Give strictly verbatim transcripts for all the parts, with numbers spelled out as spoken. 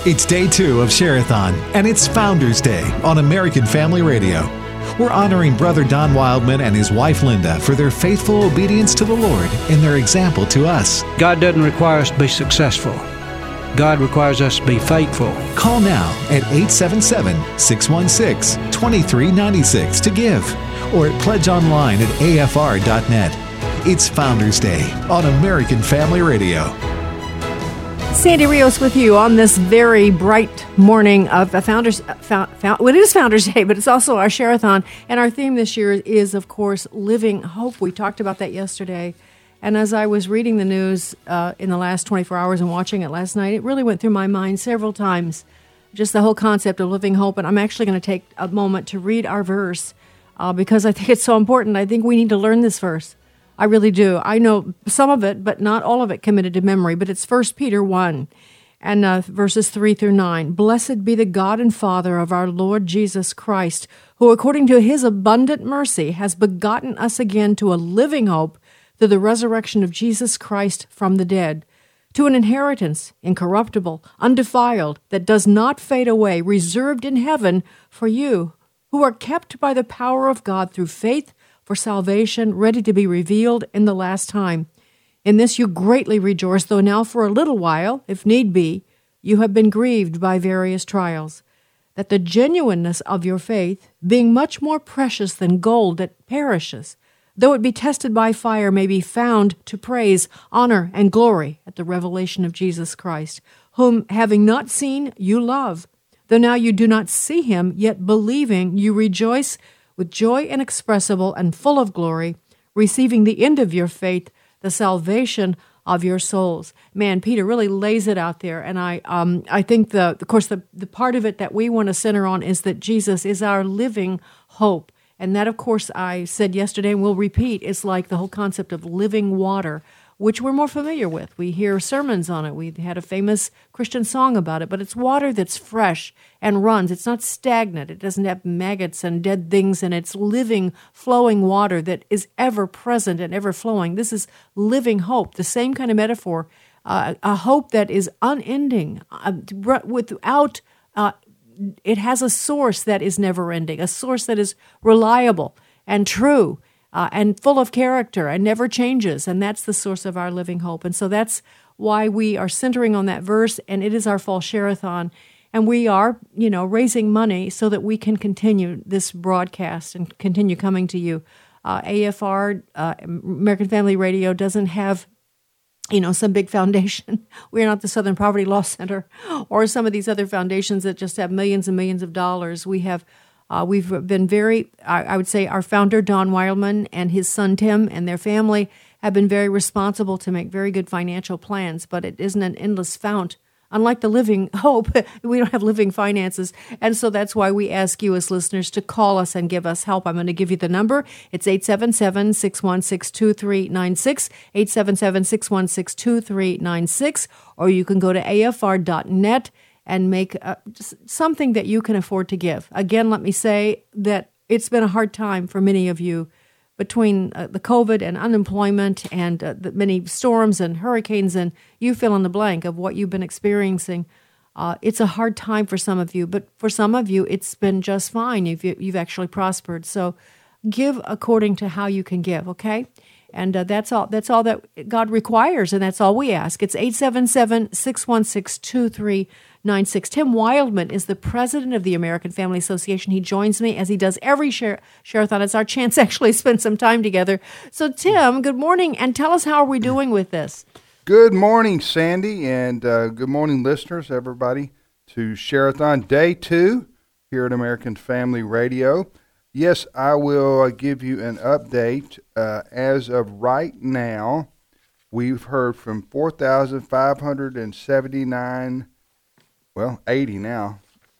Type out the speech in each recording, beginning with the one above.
It's day two of Share-a-thon, and it's Founders Day on American Family Radio. We're honoring Brother Don Wildman and his wife Linda for their faithful obedience to the Lord and their example to us. God doesn't require us to be successful. God requires us to be faithful. Call now at eight seven seven, six one six, two three nine six to give, or at pledge online at A F R dot net. It's Founders Day on American Family Radio. Sandy Rios with you on this very bright morning of a Founders, found, found, well, it is Founders Day, but it's also our Share-a-thon. And our theme this year is, of course, Living Hope. We talked about that yesterday. And as I was reading the news uh, in the last twenty-four hours and watching it last night, it really went through my mind several times, just the whole concept of living hope. And I'm actually going to take a moment to read our verse uh, because I think it's so important. I think we need to learn this verse. I really do. I know some of it, but not all of it committed to memory. But it's First Peter one, and uh, verses three through nine. Blessed be the God and Father of our Lord Jesus Christ, who according to his abundant mercy has begotten us again to a living hope through the resurrection of Jesus Christ from the dead, to an inheritance incorruptible, undefiled, that does not fade away, reserved in heaven for you, who are kept by the power of God through faith for salvation, ready to be revealed in the last time. In this you greatly rejoice, though now for a little while, if need be, you have been grieved by various trials, that the genuineness of your faith, being much more precious than gold that perishes, though it be tested by fire, may be found to praise, honor, and glory at the revelation of Jesus Christ, whom, having not seen, you love. Though now you do not see him, yet believing, you rejoice with joy inexpressible and full of glory, receiving the end of your faith, the salvation of your souls. Man, Peter really lays it out there, and I um, I think, the of course, the, the part of it that we want to center on is that Jesus is our living hope. And that, of course, I said yesterday and will repeat, is like the whole concept of living water, which we're more familiar with. We hear sermons on it. We had a famous Christian song about it, but it's water that's fresh and runs. It's not stagnant. It doesn't have maggots and dead things, and it's living, flowing water that is ever present and ever flowing. This is living hope, the same kind of metaphor, uh, a hope that is unending, uh, without, uh, it has a source that is never ending, a source that is reliable and true, Uh, and full of character and never changes, and that's the source of our living hope. And so that's why we are centering on that verse, and it is our fall Share-a-thon, and we are, you know, raising money so that we can continue this broadcast and continue coming to you. Uh, A F R, uh, American Family Radio, doesn't have, you know, some big foundation. We're not the Southern Poverty Law Center or some of these other foundations that just have millions and millions of dollars. We have Uh, we've been very, I, I would say our founder, Don Wildman, and his son, Tim, and their family have been very responsible to make very good financial plans, but it isn't an endless fount. Unlike the living hope, we don't have living finances, and so that's why we ask you as listeners to call us and give us help. I'm going to give you the number. It's eight seven seven, six one six, two three nine six, eight seven seven, six one six, two three nine six, or you can go to A F R dot net and make uh, something that you can afford to give. Again, let me say that it's been a hard time for many of you between uh, the COVID and unemployment and uh, the many storms and hurricanes, and you fill in the blank of what you've been experiencing. Uh, it's a hard time for some of you, but for some of you, it's been just fine. You've, you've actually prospered. So give according to how you can give, okay? And uh, that's all That's all that God requires, and that's all we ask. It's eight seven seven, six one six, two three nine six. Tim Wildman is the president of the American Family Association. He joins me, as he does every share, Share-a-thon. It's our chance to actually spend some time together. So, Tim, good morning, and tell us, how are we doing with this? Good morning, Sandy, and uh, good morning, listeners, everybody, to Share-a-thon Day two here at American Family Radio. Yes, I will give you an update. Uh, as of right now, we've heard from four thousand five hundred seventy-nine, well, eighty now,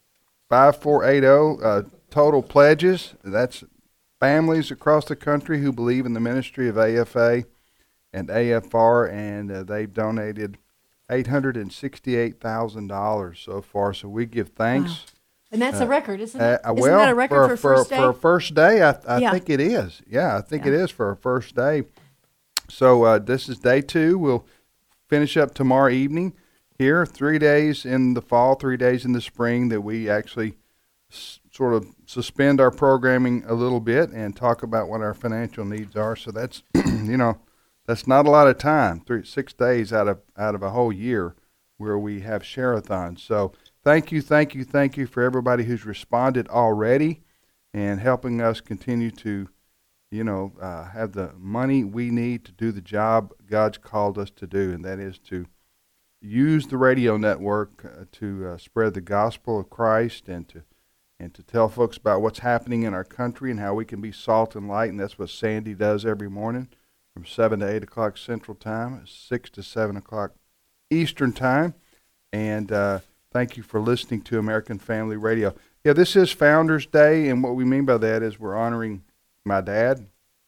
five four eight zero uh, total pledges. That's families across the country who believe in the ministry of A F A and A F R, and uh, they've donated eight hundred sixty-eight thousand dollars so far, so we give thanks. Wow. And that's uh, a record, isn't it? Uh, isn't well, that a record for, for, first day? for a first day, I, I yeah. think it is. Yeah, I think yeah. it is for a first day. So uh, this is day two. We'll finish up tomorrow evening here, three days in the fall, three days in the spring, that we actually s- sort of suspend our programming a little bit and talk about what our financial needs are. So that's, you know, that's not a lot of time, three, six days out of out of a whole year where we have share-a-thons. So thank you, thank you, thank you for everybody who's responded already and helping us continue to, you know, uh, have the money we need to do the job God's called us to do, and that is to use the radio network uh, to uh, spread the gospel of Christ and to and to tell folks about what's happening in our country and how we can be salt and light. And that's what Sandy does every morning from seven to eight o'clock Central Time, six to seven o'clock Eastern Time. And uh, thank you for listening to American Family Radio. Yeah, this is Founders Day, and what we mean by that is we're honoring my dad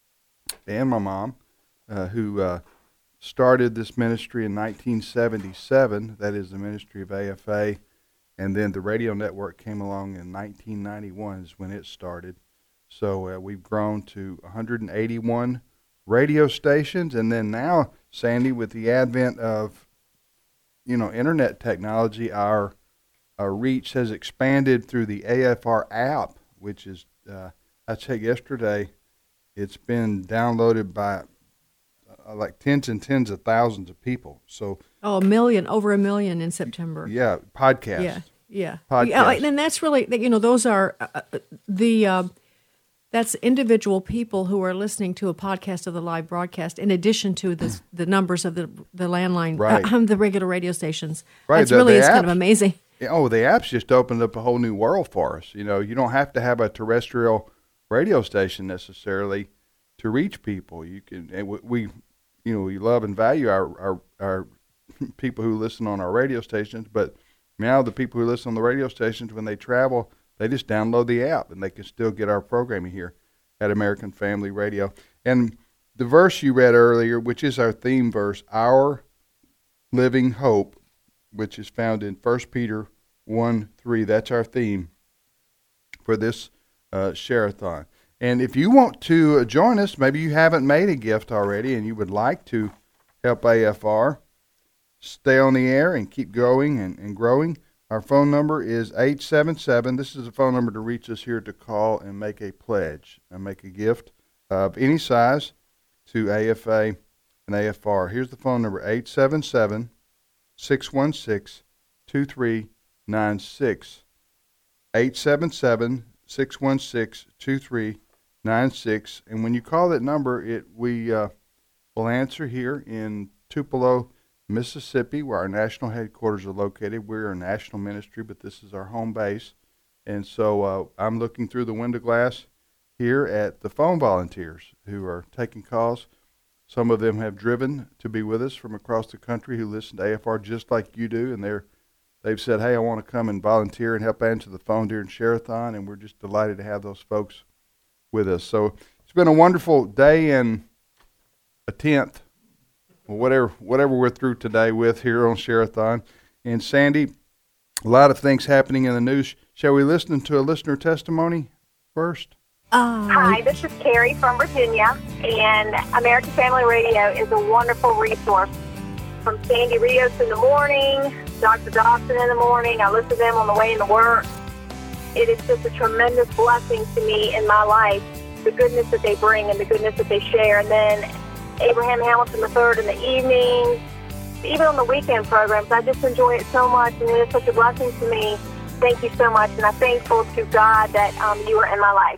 and my mom, uh, who uh, started this ministry in nineteen seventy-seven. That is the ministry of A F A. And then the radio network came along in nineteen ninety-one is when it started. So uh, we've grown to one hundred eighty-one radio stations. And then now, Sandy, with the advent of, you know, internet technology, our, our reach has expanded through the A F R app, which is, uh, I checked yesterday, it's been downloaded by uh, like tens and tens of thousands of people. So oh, a million, over a million in September. Yeah, podcast. Yeah, yeah. Podcast. Yeah, and that's really, you know, those are uh, the, uh, that's individual people who are listening to a podcast of the live broadcast in addition to the, the numbers of the the landline, right. uh, the regular radio stations. Right. That's the, really the is apps, kind of amazing. Oh, the apps just opened up a whole new world for us. You know, you don't have to have a terrestrial radio station necessarily to reach people. You can, and we, you know, we love and value our, our, our people who listen on our radio stations, but now the people who listen on the radio stations, when they travel, they just download the app and they can still get our programming here at American Family Radio. And the verse you read earlier, which is our theme verse, Our Living Hope, which is found in First Peter one three, that's our theme for this uh, share-a-thon. And if you want to uh, join us, maybe you haven't made a gift already and you would like to help A F R stay on the air and keep going and, and growing, our phone number is eight seven seven. This is a phone number to reach us here to call and make a pledge and make a gift of any size to A F A and A F R. Here's the phone number, eight seven seven, six one six, two three nine six. eight seven seven, six one six, two three nine six. And when you call that number, it we uh, will answer here in Tupelo, Mississippi, where our national headquarters are located. We're a national ministry, but this is our home base. And so uh, I'm looking through the window glass here at the phone volunteers who are taking calls. Some of them have driven to be with us from across the country who listen to A F R just like you do, and they're they've said, hey, I want to come and volunteer and help answer the phone during Share-a-thon, and we're just delighted to have those folks with us. So it's been a wonderful day and a tenth, or whatever whatever we're through today with here on Share-a-thon. And Sandy, a lot of things happening in the news. Shall we listen to a listener testimony first? Uh, Hi, this is Carrie from Virginia, and American Family Radio is a wonderful resource. From Sandy Rios in the morning, Doctor Dawson in the morning, I listen to them on the way into work. It is just a tremendous blessing to me in my life, the goodness that they bring and the goodness that they share. And then Abraham Hamilton the third in the evenings, even on the weekend programs. I just enjoy it so much, and it is such a blessing to me. Thank you so much, and I'm thankful to God that um, you are in my life.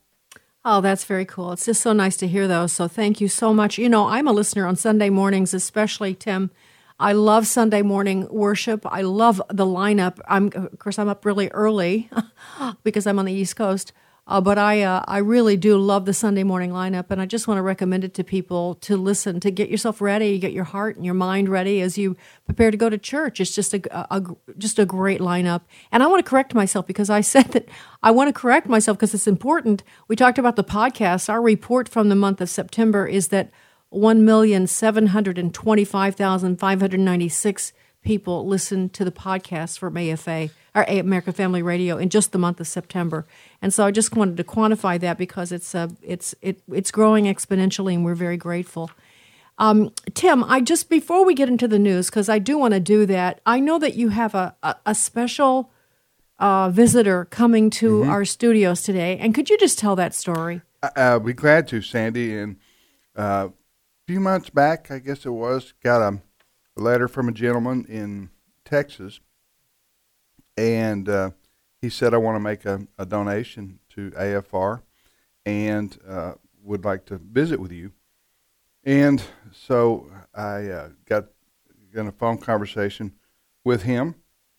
Oh, that's very cool. It's just so nice to hear those. So thank you so much. You know, I'm a listener on Sunday mornings, especially, Tim. I love Sunday morning worship. I love the lineup. I'm, of course, I'm up really early because I'm on the East Coast. Uh, but I uh, I really do love the Sunday morning lineup, and I just want to recommend it to people to listen, to get yourself ready, get your heart and your mind ready as you prepare to go to church. It's just a, a, a just a great lineup. And I want to correct myself because I said that I want to correct myself because it's important. We talked about the podcast. Our report from the month of September is that one million seven hundred twenty-five thousand five hundred ninety-six people listened to the podcast from A F A, or American Family Radio, in just the month of September. And so I just wanted to quantify that because it's uh, it's it, it's growing exponentially, and we're very grateful. Um, Tim, I just before we get into the news, because I do want to do that, I know that you have a, a, a special uh, visitor coming to mm-hmm. our studios today. And could you just tell that story? I'll be glad to, Sandy. And uh, a few months back, I guess it was, got a, a letter from a gentleman in Texas. And uh, he said, I want to make a, a donation to A F R and uh, would like to visit with you. And so I uh, got in a phone conversation with him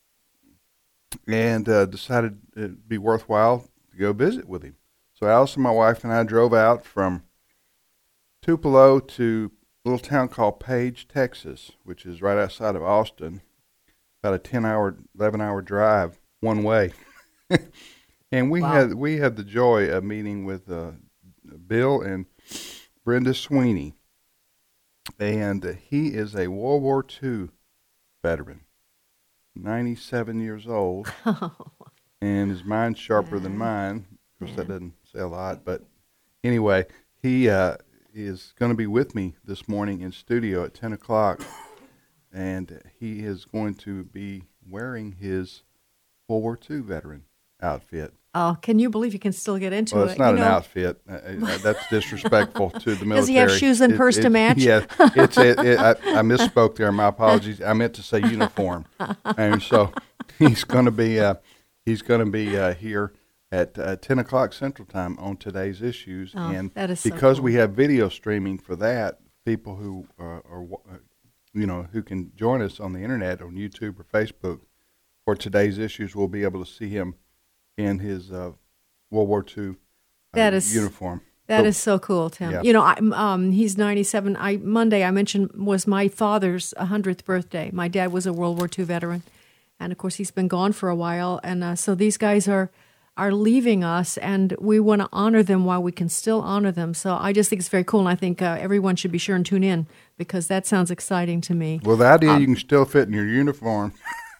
and uh, decided it'd be worthwhile to go visit with him. So Allison, my wife, and I drove out from Tupelo to a little town called Page, Texas, which is right outside of Austin, about a ten-hour, eleven-hour drive one way. And we wow. had we had the joy of meeting with uh, Bill and Brenda Sweeney. And uh, he is a World War Two veteran, ninety-seven years old, and his mind's sharper than mine. Of course, that doesn't say a lot, but anyway, he uh, is going to be with me this morning in studio at ten o'clock, and he is going to be wearing his World War Two veteran outfit. Oh, can you believe you can still get into well, it? It's not you an know? outfit. Uh, that's disrespectful to the military. Does he have shoes and it, purse it, to match? Yeah, it's it, it, I, I misspoke there. My apologies. I meant to say uniform. And so he's going to be uh, he's going to be uh, here at uh, ten o'clock Central Time on today's issues. Oh, and that is so because cool. we have video streaming for that, people who uh, are you know who can join us on the internet on YouTube or Facebook for today's issues will be able to see him in his uh, World War Two uh, that is, uniform. That so, is so cool, Tim. Yeah. You know, I, um, he's ninety-seven. I Monday I mentioned was my father's hundredth birthday. My dad was a World War Two veteran, and of course he's been gone for a while. And uh, so these guys are are leaving us, and we want to honor them while we can still honor them. So I just think it's very cool, and I think uh, everyone should be sure and tune in because that sounds exciting to me. Well, the idea um, you can still fit in your uniform.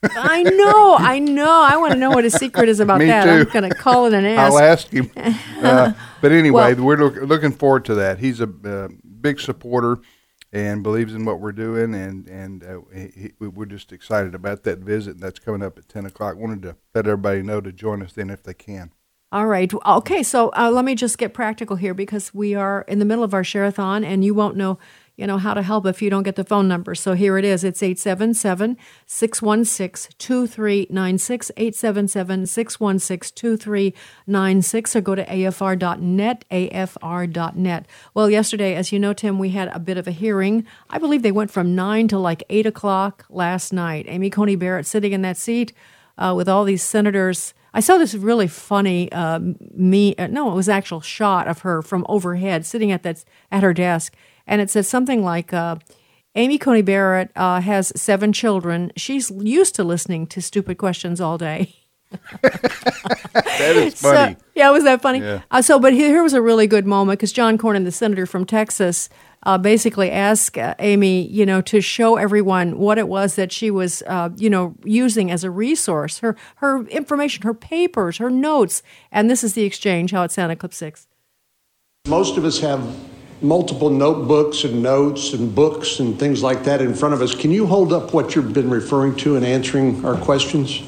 I know, I know. I want to know what his secret is about Me that. too. I'm going to call it and ask. I'll ask him. Uh, but anyway, Well- we're look, looking forward to that. He's a uh, big supporter and believes in what we're doing, and and uh, he, he, we're just excited about that visit. That's coming up at ten o'clock. Wanted to let everybody know to join us then if they can. All right. Okay, so uh, let me just get practical here because we are in the middle of our share-a-thon, and you won't know, you know, how to help if you don't get the phone number. So here it is. It's eight seven seven, six one six, two three nine six, eight seven seven, six one six, two three nine six, or go to A F R dot net, A F R dot net. Well, yesterday, as you know, Tim, we had a bit of a hearing. I believe they went from nine to like eight o'clock last night. Amy Coney Barrett sitting in that seat uh, with all these senators. I saw this really funny uh, me. Uh, no, it was an actual shot of her from overhead, sitting at that at her desk, and it said something like, uh, "Amy Coney Barrett uh, has seven children. She's used to listening to stupid questions all day." That is funny. So, yeah, was that funny? Yeah. Uh, so, but here, here was a really good moment because John Cornyn, the senator from Texas, uh, basically asked uh, Amy, you know, to show everyone what it was that she was, uh, you know, using as a resource, her her information, her papers, her notes. And this is the exchange, how it sounded, clip six. Most of us have multiple notebooks and notes and books and things like that in front of us. Can you hold up what you've been referring to in answering our questions?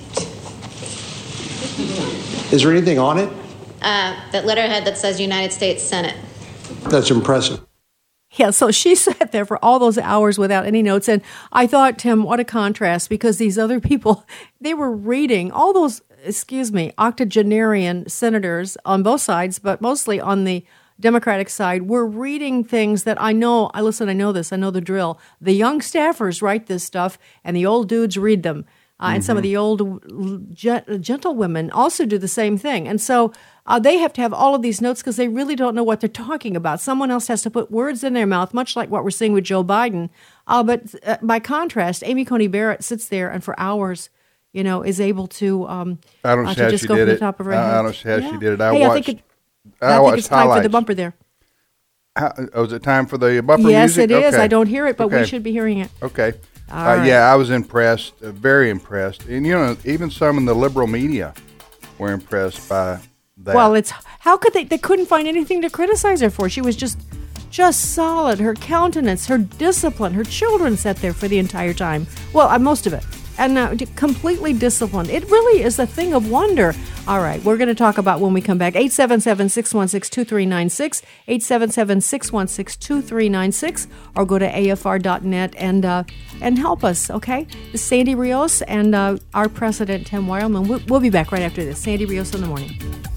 Is there anything on it? Uh, that letterhead that says United States Senate. That's impressive. Yeah, so she sat there for all those hours without any notes. And I thought, Tim, what a contrast, because these other people, they were reading all those, excuse me, octogenarian senators on both sides, but mostly on the Democratic side, were reading things that I know, I listen, I know this, I know the drill. The young staffers write this stuff, and the old dudes read them. Uh, and mm-hmm. some of the old gent- gentlewomen also do the same thing. And so uh, they have to have all of these notes because they really don't know what they're talking about. Someone else has to put words in their mouth, much like what we're seeing with Joe Biden. Uh, but uh, by contrast, Amy Coney Barrett sits there and for hours, you know, is able to um, I don't uh, see to how just she go did from the it. top of her I, head. I don't see how yeah. she did it. I hey, watched. I think, it, I, I watched think it's time highlights. for the bumper there. How, oh, is it time for the bumper yes, music? Yes, it is. Okay. I don't hear it, but okay. we should be hearing it. Okay. All Uh, right. yeah, I was impressed, uh, very impressed. And, you know, even some in the liberal media were impressed by that. Well, it's how could they? They couldn't find anything to criticize her for. She was just just solid. Her countenance, her discipline, her children sat there for the entire time. Well, uh, most of it. And uh, completely disciplined. It really is a thing of wonder. All right, we're going to talk about when we come back. eight seven seven, six one six, two three nine six, eight seven seven, six one six, two three nine six, or go to A F R dot net and uh, and help us, okay? This is Sandy Rios and uh, our president, Tim Wildman. We'll, we'll be back right after this. Sandy Rios in the morning.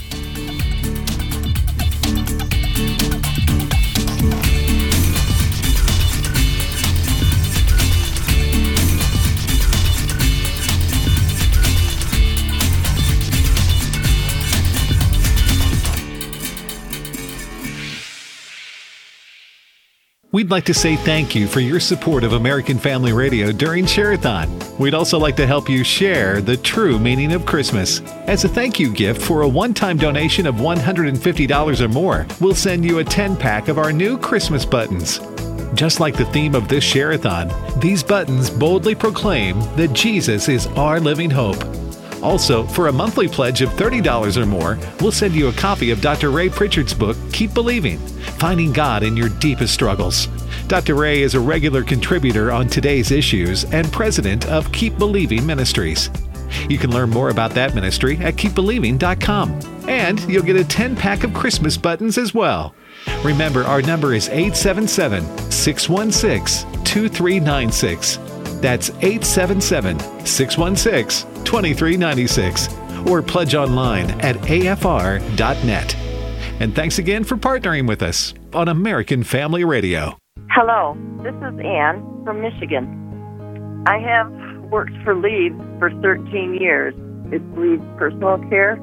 We'd like to say thank you for your support of American Family Radio during Share-a-thon. We'd also like to help you share the true meaning of Christmas. As a thank you gift for a one-time donation of one hundred fifty dollars or more, we'll send you a ten-pack of our new Christmas buttons. Just like the theme of this Share-a-thon, these buttons boldly proclaim that Jesus is our living hope. Also, for a monthly pledge of thirty dollars or more, we'll send you a copy of Doctor Ray Pritchard's book, Keep Believing, Finding God in Your Deepest Struggles. Doctor Ray is a regular contributor on Today's Issues and president of Keep Believing Ministries. You can learn more about that ministry at keep believing dot com. And you'll get a ten-pack of Christmas buttons as well. Remember, our number is eight seven seven, six one six, two three nine six. That's eight seven seven, six one six, two three nine six. Or pledge online at A F R dot net. And thanks again for partnering with us on American Family Radio. Hello, this is Ann from Michigan. I have worked for LEAD for thirteen years. It's LEAD Personal Care.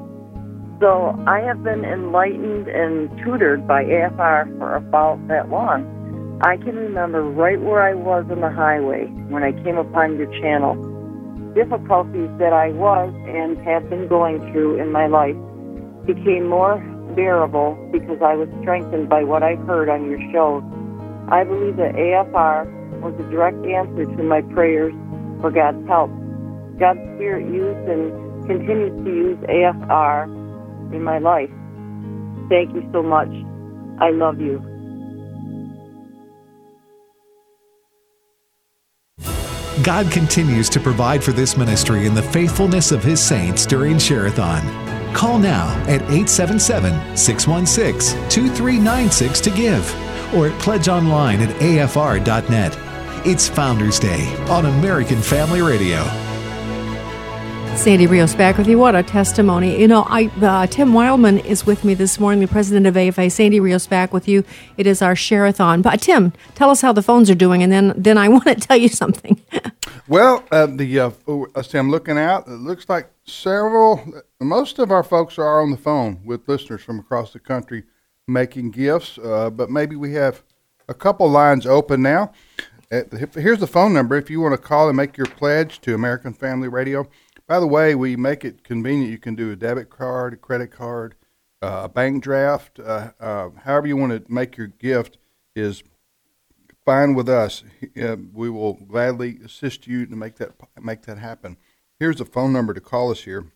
So I have been enlightened and tutored by A F R for about that long. I can remember right where I was on the highway when I came upon your channel. Difficulties that I was and have been going through in my life became more bearable because I was strengthened by what I heard on your shows. I believe that A F R was a direct answer to my prayers for God's help. God's Spirit used and continues to use A F R in my life. Thank you so much. I love you. God continues to provide for this ministry in the faithfulness of His saints during Share-a-thon. Call now at eight seven seven, six one six, two three nine six to give, or pledge online at A F R dot net. It's Founders Day on American Family Radio. Sandy Rios back with you. What a testimony. You know, I uh, Tim Wildman is with me this morning, the president of A F A. Sandy Rios back with you. It is our Share-a-thon. But Tim, tell us how the phones are doing, and then, then I want to tell you something. Well, uh, the uh, let's see, I'm looking out. It looks like several, most of our folks are on the phone with listeners from across the country making gifts, uh, but maybe we have a couple lines open now. Uh, here's the phone number if you want to call and make your pledge to American Family Radio. By the way, we make it convenient. You can do a debit card, a credit card, uh, a bank draft, uh, uh, however you want to make your gift is fine with us. Uh, we will gladly assist you to make that make that happen. Here's the phone number to call us here.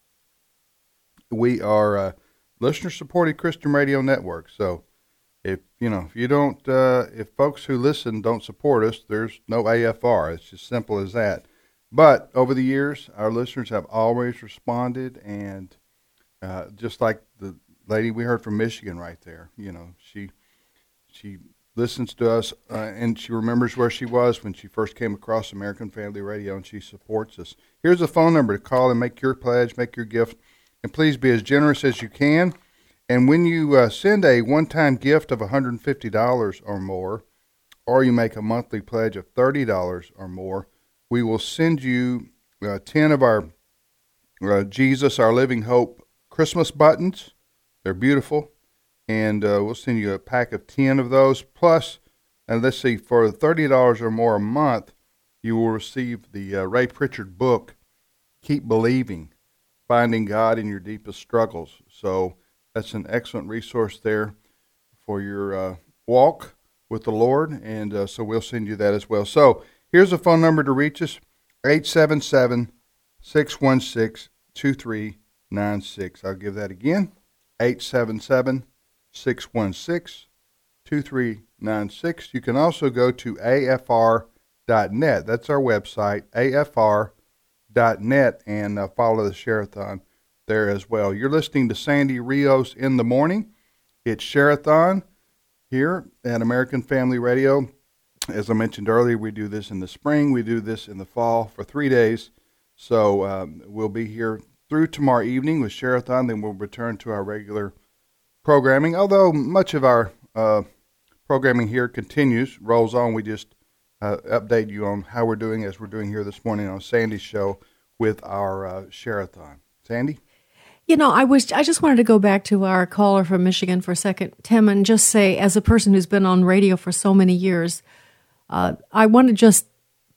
We are a listener-supported Christian radio network. So, if you know if you don't, uh, if folks who listen don't support us, there's no A F R. It's as simple as that. But over the years, our listeners have always responded, and uh, just like the lady we heard from Michigan right there, you know, she she. listens to us, uh, and she remembers where she was when she first came across American Family Radio, and she supports us. Here's a phone number to call and make your pledge, make your gift, and please be as generous as you can. And when you uh, send a one-time gift of one hundred fifty dollars or more, or you make a monthly pledge of thirty dollars or more, we will send you uh, ten of our uh, Jesus, Our Living Hope Christmas buttons. They're beautiful. And uh, we'll send you a pack of ten of those. Plus, and let's see, for thirty dollars or more a month, you will receive the uh, Ray Pritchard book, Keep Believing, Finding God in Your Deepest Struggles. So that's an excellent resource there for your uh, walk with the Lord. And uh, so we'll send you that as well. So here's a phone number to reach us, eight seven seven, six one six, two three nine six. I'll give that again, eight seven seven, six one six, two three ninety-six. You can also go to A F R dot net. That's our website, A F R dot net, and uh, follow the Share-a-thon there as well. You're listening to Sandy Rios in the morning. It's Share-a-thon here at American Family Radio. As I mentioned earlier, we do this in the spring. We do this in the fall for three days. So um, we'll be here through tomorrow evening with Share-a-thon. Then we'll return to our regular programming. Although much of our uh, programming here continues, rolls on. We just uh, update you on how we're doing, as we're doing here this morning on Sandy's show with our uh, Share-a-thon. Sandy? You know, I was I just wanted to go back to our caller from Michigan for a second, Tim, and just say, as a person who's been on radio for so many years, uh, I want to just...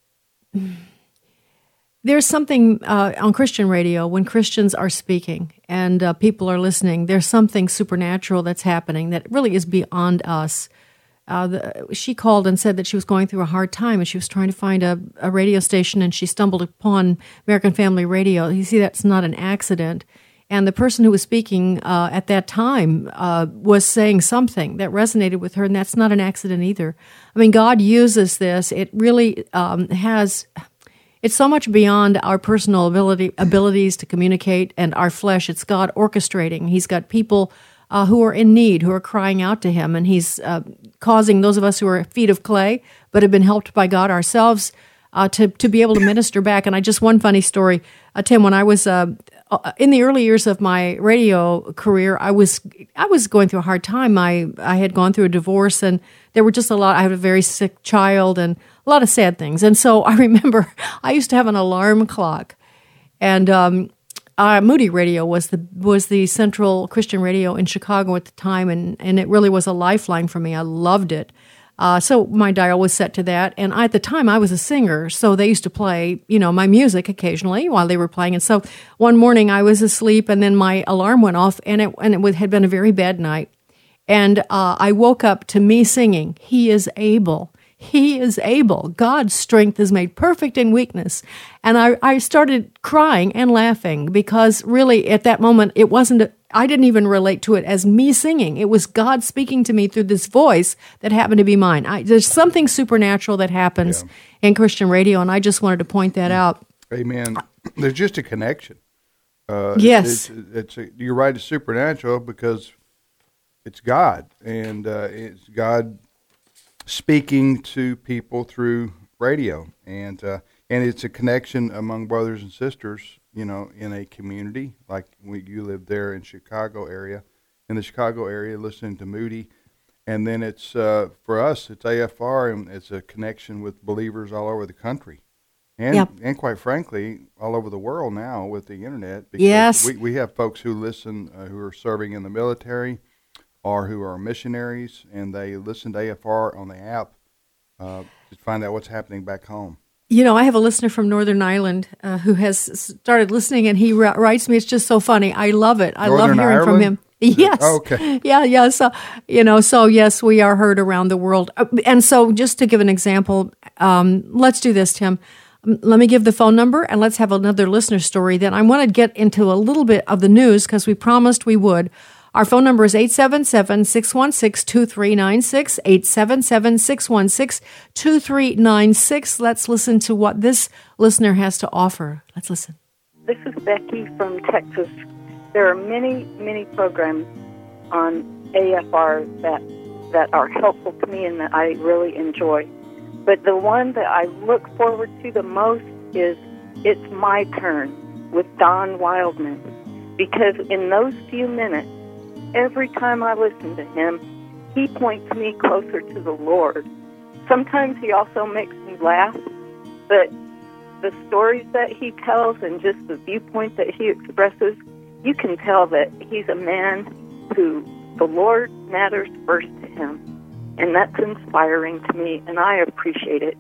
There's something uh, on Christian radio when Christians are speaking and uh, people are listening. There's something supernatural that's happening that really is beyond us. Uh, the, she called and said that she was going through a hard time and she was trying to find a, a radio station, and she stumbled upon American Family Radio. You see, that's not an accident. And the person who was speaking uh, at that time uh, was saying something that resonated with her, and that's not an accident either. I mean, God uses this. It really um, has... It's so much beyond our personal ability abilities to communicate and our flesh. It's God orchestrating. He's got people uh, who are in need, who are crying out to Him, and He's uh, causing those of us who are feet of clay but have been helped by God ourselves uh, to to be able to minister back. And I just one funny story, uh, Tim. When I was uh, in the early years of my radio career, I was I was going through a hard time. I I had gone through a divorce, and there were just a lot. I had a very sick child, and a lot of sad things. And so I remember I used to have an alarm clock, and um, uh, Moody Radio was the was the central Christian radio in Chicago at the time, and, and it really was a lifeline for me. I loved it. Uh, so my dial was set to that, and I, at the time I was a singer, so they used to play, you know, my music occasionally while they were playing. And so one morning I was asleep, and then my alarm went off, and it and it had been a very bad night, and uh, I woke up to me singing, "He is able." He is able. God's strength is made perfect in weakness. And I, I started crying and laughing because really at that moment, it wasn't, a, I didn't even relate to it as me singing. It was God speaking to me through this voice that happened to be mine. I, there's something supernatural that happens yeah. in Christian radio, and I just wanted to point that out. Amen. There's just a connection. Uh, yes. It's, it's a, you're right, it's supernatural because it's God, and uh, it's God speaking to people through radio, and uh, and it's a connection among brothers and sisters, you know, in a community like we, you live there in Chicago area, in the Chicago area, listening to Moody, and then it's uh, for us, it's A F R, and it's a connection with believers all over the country, and yep. and quite frankly, all over the world now with the internet. Because yes, we we have folks who listen uh, who are serving in the military, or who are missionaries, and they listen to A F R on the app uh, to find out what's happening back home. You know, I have a listener from Northern Ireland uh, who has started listening, and he writes me, it's just so funny. I love it. I Northern love hearing Ireland? from him. Yes. Oh, okay. Yeah, yeah. So, you know, so yes, we are heard around the world. Uh, and so just to give an example, um, let's do this, Tim. Um, let me give the phone number, and let's have another listener story. Then I want to get into a little bit of the news because we promised we would. Our phone number is eight seven seven, six one six, two three nine six, eight seven seven, six one six, two three nine six. Let's listen to what this listener has to offer. Let's listen. This is Becky from Texas. There are many, many programs on A F R that that are helpful to me and that I really enjoy. But the one that I look forward to the most is It's My Turn with Don Wildman. Because in those few minutes, every time I listen to him, he points me closer to the Lord. Sometimes he also makes me laugh, but the stories that he tells and just the viewpoint that he expresses, you can tell that he's a man who the Lord matters first to him. And that's inspiring to me, and I appreciate it.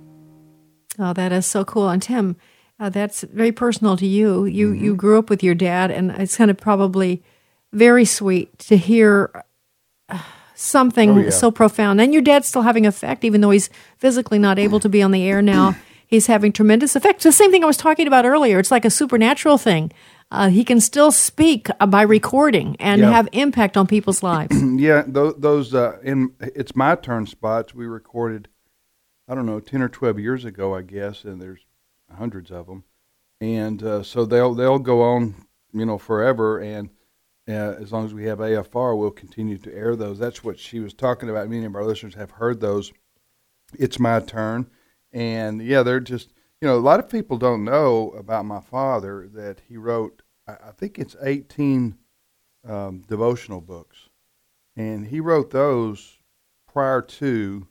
Oh, that is so cool. And Tim, uh, that's very personal to you. You mm-hmm. you grew up with your dad, and it's kind of probably very sweet to hear uh, something oh, yeah. so profound. And your dad's still having effect, even though he's physically not able to be on the air now. He's having tremendous effect. It's the same thing I was talking about earlier. It's like a supernatural thing. uh, he can still speak uh, by recording and Yeah. have impact on people's lives. Yeah, those, those uh, in It's My Turn spots we recorded, I don't know, ten or twelve years ago, I guess, and there's hundreds of them. And uh, so they'll they'll go on, you know, forever, and uh, as long as we have A F R, we'll continue to air those. That's what she was talking about. Many of our listeners have heard those. It's My Turn. And, yeah, they're just, you know, a lot of people don't know about my father that he wrote, I, I think it's eighteen um, devotional books. And he wrote those prior to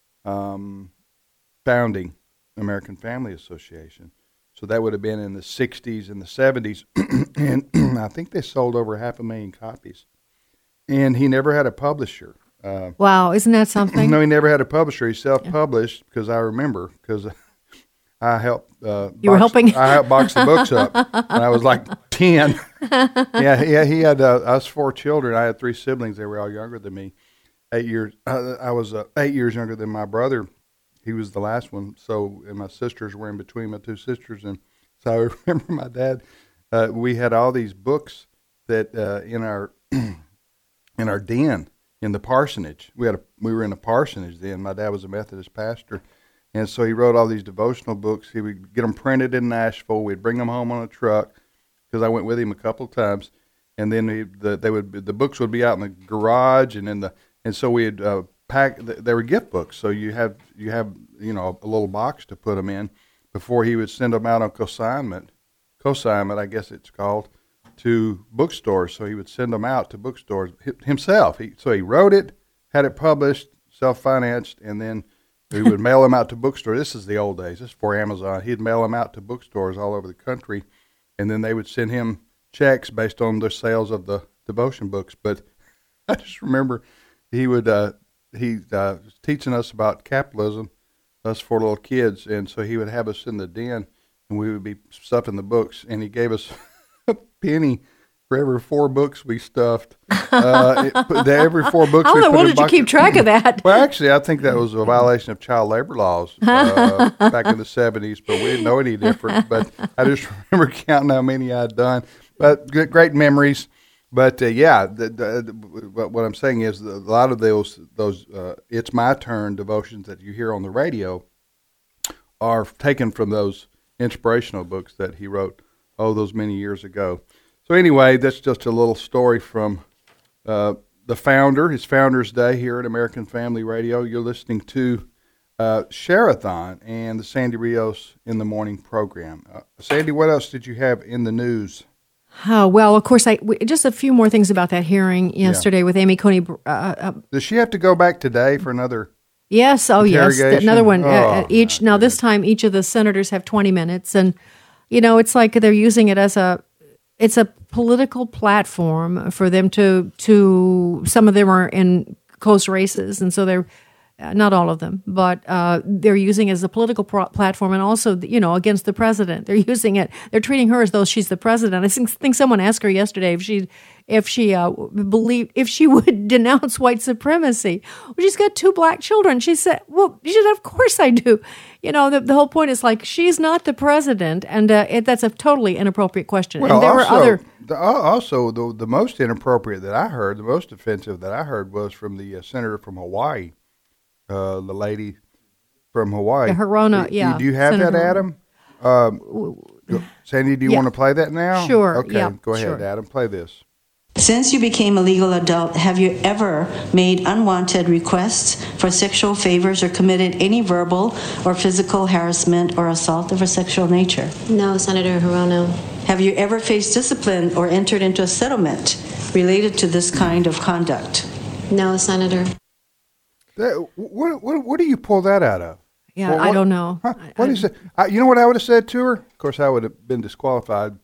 um, founding American Family Association. So that would have been in the sixties and the seventies. And I think they sold over half a million copies. And he never had a publisher. Uh, Wow, isn't that something? no, he never had a publisher. He self-published because I remember, because I helped. Uh, You were box- helping? I helped box the books up when I was like ten. yeah, yeah. He had uh, us four children. I had three siblings. They were all younger than me. Eight years. Uh, I was uh, eight years younger than my brother. He was the last one. So, and my sisters were in between my two sisters, and so I remember my dad. Uh, we had all these books that uh, in our in our den. In the parsonage, we had a, we were in a parsonage then. My dad was a Methodist pastor, and so he wrote all these devotional books. He would get them printed in Nashville. We'd bring them home on a truck because I went with him a couple of times, and then he, the, they would the books would be out in the garage, and in the and so we'd uh, pack. They were gift books, so you have you have you know a little box to put them in before he would send them out on consignment. Consignment, I guess it's called. To bookstores, so he would send them out to bookstores himself. He, so he wrote it, had it published, self-financed, and then we would mail them out to bookstores. This is the old days. This is before Amazon. He'd mail them out to bookstores all over the country, and then they would send him checks based on the sales of the devotion books. But I just remember he would uh, he uh, was teaching us about capitalism, us four little kids, and so he would have us in the den, and we would be stuffing the books, and he gave us a penny for every four books we stuffed. Uh, it, every four books. How we in the put world in did you box- keep track of that? Well, actually, I think that was a violation of child labor laws uh, back in the seventies, but we didn't know any different. But I just remember counting how many I'd done. But good, great memories. But uh, yeah, the, the, the, what I'm saying is a lot of those those uh, It's My Turn devotions that you hear on the radio are taken from those inspirational books that he wrote. Oh, those many years ago. So anyway, that's just a little story from uh, the founder, his Founders Day here at American Family Radio. You're listening to uh, Share-a-thon and the Sandy Rios in the Morning program. Uh, Sandy, what else did you have in the news? Oh, well, of course, I w- just a few more things about that hearing yesterday Yeah. with Amy Coney. Uh, uh, Does she have to go back today for another? yes, oh yes, Interrogation? another one. Uh, Oh, each now this time, each of the senators have twenty minutes, and you know, it's like they're using it as a, it's a political platform for them to, to, some of them are in close races, and so they're, uh, not all of them, but uh, they're using it as a political pro- platform, and also, you know, against the president. They're using it, they're treating her as though she's the president. I think, think someone asked her yesterday if she, if she uh, believed, if she would denounce white supremacy. Well, she's got two black children. She said, well, she said, of course I do. You know, the, the whole point is like, she's not the president, and uh, it, that's a totally inappropriate question. Well, and there also, were other. The, also, the, the most inappropriate that I heard, the most offensive that I heard was from the uh, senator from Hawaii, uh, the lady from Hawaii. The Hirona, Do- yeah, Do you have Senator that, Adam? Um, Sandy, do you Yeah. want to play that now? Sure, Okay, yeah, go ahead, sure. Adam. Play this. Since you became a legal adult, have you ever made unwanted requests for sexual favors or committed any verbal or physical harassment or assault of a sexual nature? No, Senator Hirono. Have you ever faced discipline or entered into a settlement related to this kind of conduct? No, Senator. That, what, what, what do you pull that out of? Yeah, Well, I what- don't know. Huh? I- What I- is it? I, you know what I would have said to her? Of course, I would have been disqualified.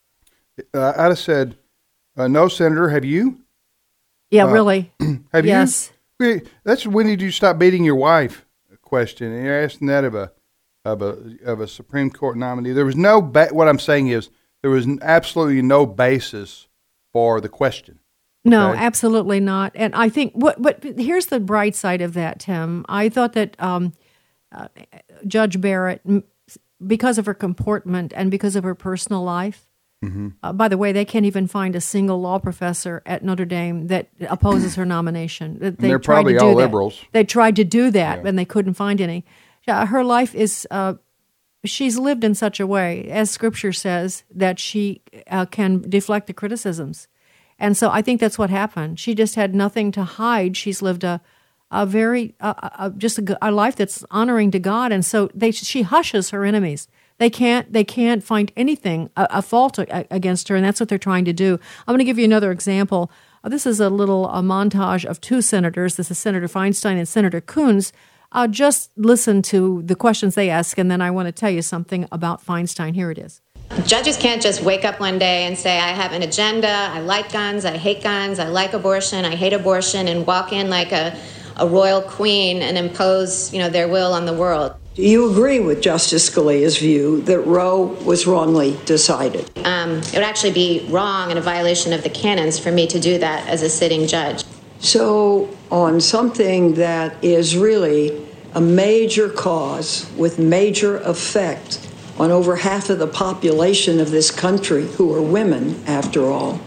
Uh, I'd have said, uh, "No, Senator, have you? Yeah, Uh, really. Have Yes. you? Wait, That's when did you stop beating your wife? Question, and you're asking that of a of a of a Supreme Court nominee. There was no. Ba- what I'm saying is there was absolutely no basis for the question. No, Okay. absolutely not. And I think what, but here's the bright side of that, Tim. I thought that um, uh, Judge Barrett, m- because of her comportment and because of her personal life, Mm-hmm. Uh, by the way, they can't even find a single law professor at Notre Dame that opposes her nomination. They they're tried probably to do all that. liberals. They tried to do that, Yeah. and they couldn't find any. Yeah, her life is, uh, she's lived in such a way, as Scripture says, that she uh, can deflect the criticisms. And so I think that's what happened. She just had nothing to hide. She's lived a, a very, uh, a, just a, a life that's honoring to God. And so they, she hushes her enemies. They can't. They can't find anything a, a fault a, against her, and that's what they're trying to do. I'm going to give you another example. Uh, this is a little a montage of two senators. This is Senator Feinstein and Senator Coons. Uh, just listen to the questions they ask, and then I want to tell you something about Feinstein. Here it is. Judges can't just wake up one day and say, I have an agenda, I like guns, I hate guns, I like abortion, I hate abortion, and walk in like a, a royal queen and impose, you know, their will on the world. Do you agree with Justice Scalia's view that Roe was wrongly decided? Um, it would actually be wrong and a violation of the canons for me to do that as a sitting judge. So on something that is really a major cause with major effect on over half of the population of this country, who are women, after all,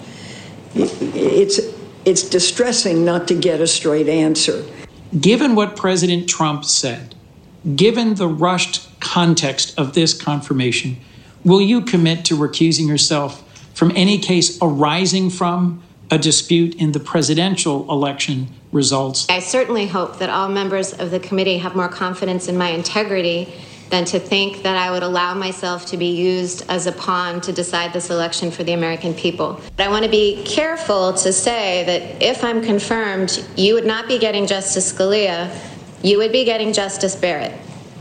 it's, it's distressing not to get a straight answer. Given what President Trump said, given the rushed context of this confirmation, will you commit to recusing yourself from any case arising from a dispute in the presidential election results? I certainly hope that all members of the committee have more confidence in my integrity than to think that I would allow myself to be used as a pawn to decide this election for the American people. But I want to be careful to say that if I'm confirmed, you would not be getting Justice Scalia, you would be getting Justice Barrett.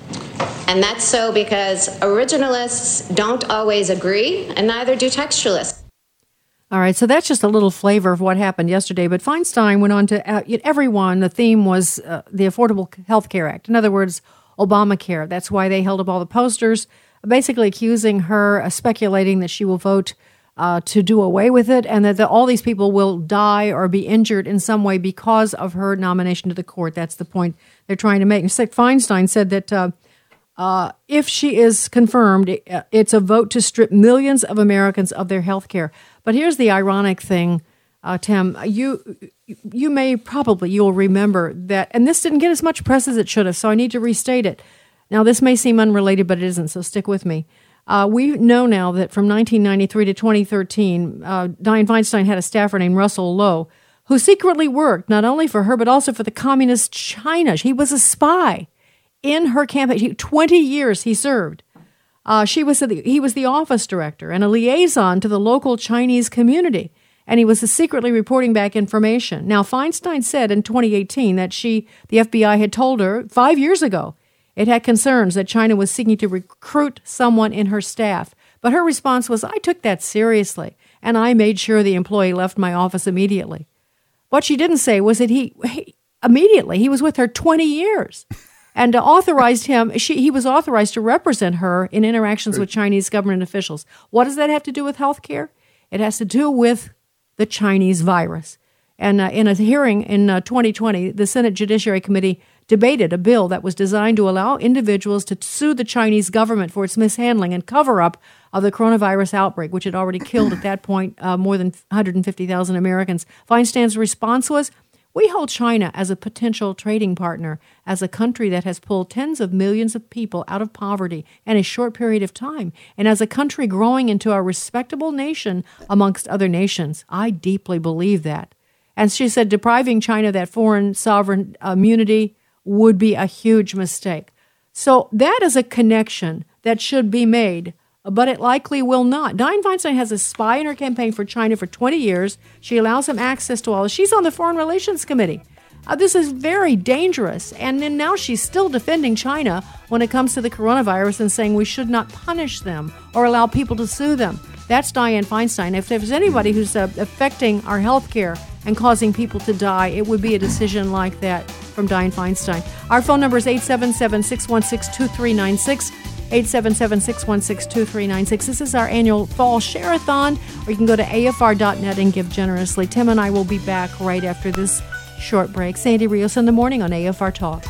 And that's so because originalists don't always agree, and neither do textualists. All right, so that's just a little flavor of what happened yesterday. But Feinstein went on to uh, everyone. The theme was uh, the Affordable Health Care Act. In other words, Obamacare. That's why they held up all the posters, basically accusing her, uh, speculating that she will vote uh, to do away with it, and that the, all these people will die or be injured in some way because of her nomination to the court. That's the point they're trying to make. And Feinstein said that uh, uh, if she is confirmed, it, uh, it's a vote to strip millions of Americans of their health care. But here's the ironic thing, uh, Tim. You you may probably, you'll remember that, and this didn't get as much press as it should have, so I need to restate it. Now, this may seem unrelated, but it isn't, so stick with me. Uh, we know now that from nineteen ninety-three to twenty thirteen, uh, Dianne Feinstein had a staffer named Russell Lowe, who secretly worked not only for her, but also for the communist China. He was a spy in her campaign. He, twenty years he served. Uh, she was the, he was the office director and a liaison to the local Chinese community, and he was secretly reporting back information. Now, Feinstein said in twenty eighteen that she, the F B I had told her five years ago it had concerns that China was seeking to recruit someone in her staff. But her response was, I took that seriously, and I made sure the employee left my office immediately. What she didn't say was that he, he immediately, he was with her twenty years. And authorized him, she, he was authorized to represent her in interactions with Chinese government officials. What does that have to do with health care? It has to do with the Chinese virus. And uh, in a hearing in uh, twenty twenty, the Senate Judiciary Committee debated a bill that was designed to allow individuals to sue the Chinese government for its mishandling and cover-up of the coronavirus outbreak, which had already killed at that point uh, more than one hundred fifty thousand Americans. Feinstein's response was, we hold China as a potential trading partner, as a country that has pulled tens of millions of people out of poverty in a short period of time, and as a country growing into a respectable nation amongst other nations. I deeply believe that. And she said depriving China of that foreign sovereign immunity would be a huge mistake. So that is a connection that should be made, but it likely will not. Dianne Feinstein has a spy in her campaign for China for twenty years. She allows him access to all this. She's on the Foreign Relations Committee. Uh, this is very dangerous. And then now she's still defending China when it comes to the coronavirus and saying we should not punish them or allow people to sue them. That's Dianne Feinstein. If there's anybody who's uh, affecting our health care and causing people to die, it would be a decision like that from Dianne Feinstein. Our phone number is eight seven seven, six one six, two three nine six. eight seven seven, six one six, two three nine six. This is our annual fall share-a-thon, or you can go to A F R dot net and give generously. Tim and I will be back right after this short break. Sandy Rios in the morning on A F R Talk.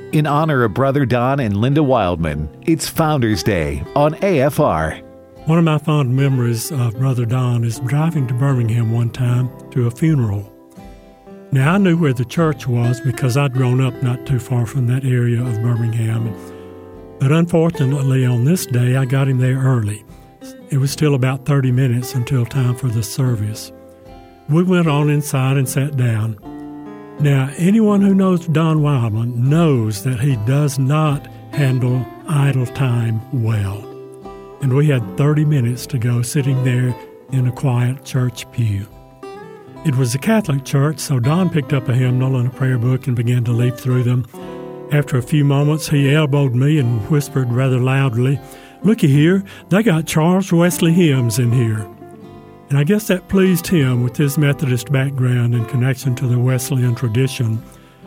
In honor of Brother Don and Linda Wildman, it's Founders Day on A F R. One of my fond memories of Brother Don is driving to Birmingham one time to a funeral. Now, I knew where the church was because I'd grown up not too far from that area of Birmingham. But unfortunately, on this day, I got him there early. It was still about thirty minutes until time for the service. We went on inside and sat down. Now, anyone who knows Don Wildman knows that he does not handle idle time well. And we had thirty minutes to go sitting there in a quiet church pew. It was a Catholic church, so Don picked up a hymnal and a prayer book and began to leaf through them. After a few moments, he elbowed me and whispered rather loudly, "Looky here, they got Charles Wesley hymns in here." And I guess that pleased him with his Methodist background and connection to the Wesleyan tradition.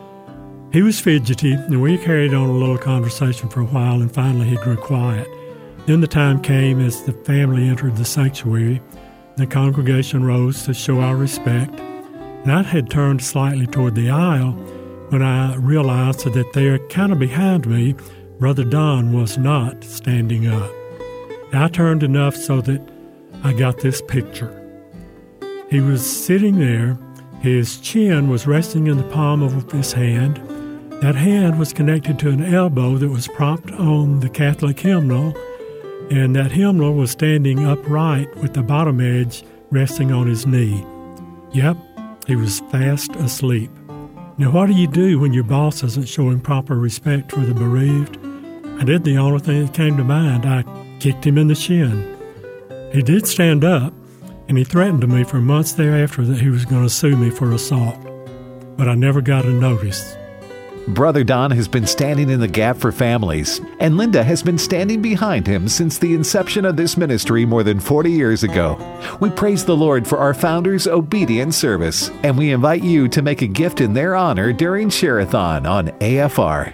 He was fidgety, and we carried on a little conversation for a while, and finally he grew quiet. Then the time came as the family entered the sanctuary. The congregation rose to show our respect, and I had turned slightly toward the aisle when I realized that there, kind of behind me, Brother Don was not standing up. I turned enough so that I got this picture. He was sitting there. His chin was resting in the palm of his hand. That hand was connected to an elbow that was propped on the Catholic hymnal, and that hymnal was standing upright with the bottom edge resting on his knee. Yep, he was fast asleep. Now, what do you do when your boss isn't showing proper respect for the bereaved? I did the only thing that came to mind. I kicked him in the shin. He did stand up, and he threatened to me for months thereafter that he was going to sue me for assault. But I never got a notice. Brother Don has been standing in the gap for families, and Linda has been standing behind him since the inception of this ministry more than forty years ago. We praise the Lord for our founders' obedient service, and we invite you to make a gift in their honor during Share-a-thon on A F R.